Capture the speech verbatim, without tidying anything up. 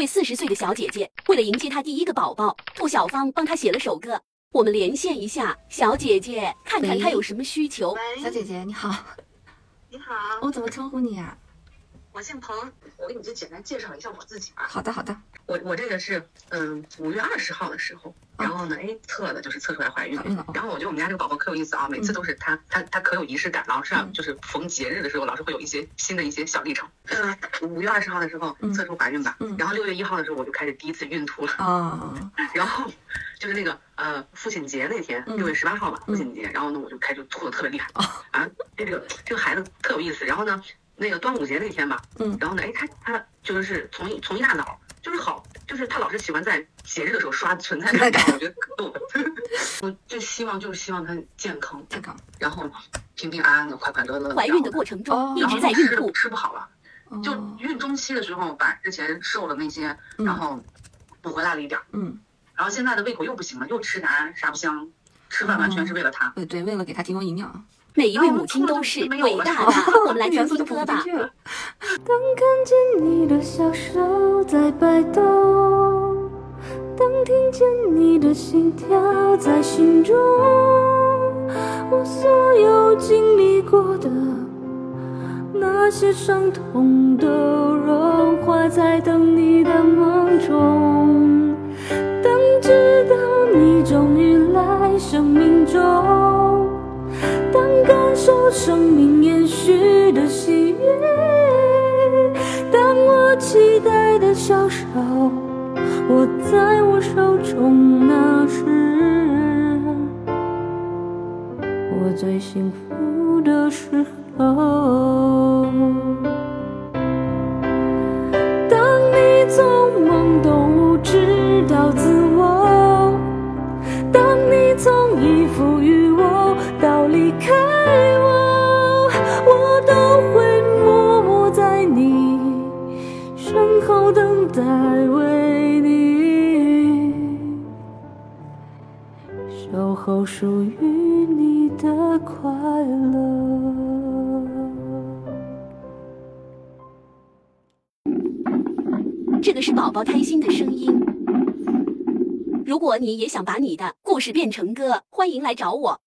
四十岁的小姐姐，为了迎接她第一个宝宝，兔小芳帮她写了首歌。我们连线一下小姐姐，看看她有什么需求。 小姐姐你好。 你好， 我怎么称呼你啊？ 我姓彭，我给你就简单介绍一下我自己吧。 好的好的。 我我这个是嗯五月二十号的时候，然后呢，哎测的就是测出来怀孕了。然后我觉得我们家这个宝宝可有意思啊，每次都是他他他可有仪式感，老是啊就是逢节日的时候，老是会有一些新的一些小历程。嗯，五月二十号的时候测出怀孕吧，然后六月一号的时候我就开始第一次孕吐了啊，然后就是那个呃父亲节那天，六月十八号吧，父亲节，然后呢我就开始吐的特别厉害啊，这个这个孩子特有意思，然后呢。那个端午节那天吧，嗯，然后呢，哎，他他就是从一从一大早就是好，就是他老是喜欢在节日的时候刷存在感，我觉得可逗。我就希望就是希望他健康健康，然后平平安安的、快快乐乐的。 怀孕的过程中一直在孕吐， 吃不好了，就孕中期的时候把之前瘦了那些，然后补回来了一点，嗯，然后现在的胃口又不行了，又吃啥啥不香，吃饭完全是为了他， 对对，为了给他提供营养。 每一位母亲都是伟大的，我们来听听歌吧。 当看见你的小手在摆动，当听见你的心跳在心中，我所有经历过的那些伤痛都融化在等你的梦中。当知道你终于来生命中，当感受生命延续的喜悦，当我期待的小手握在我手中，那是我最幸福的时候。当你从懵懂无知到自我，当你从依附于我到离开我，我都会默默在你身后等待，为你守候属于你的快乐。 这个是宝宝开心的声音。如果你也想把你的故事变成歌，欢迎来找我。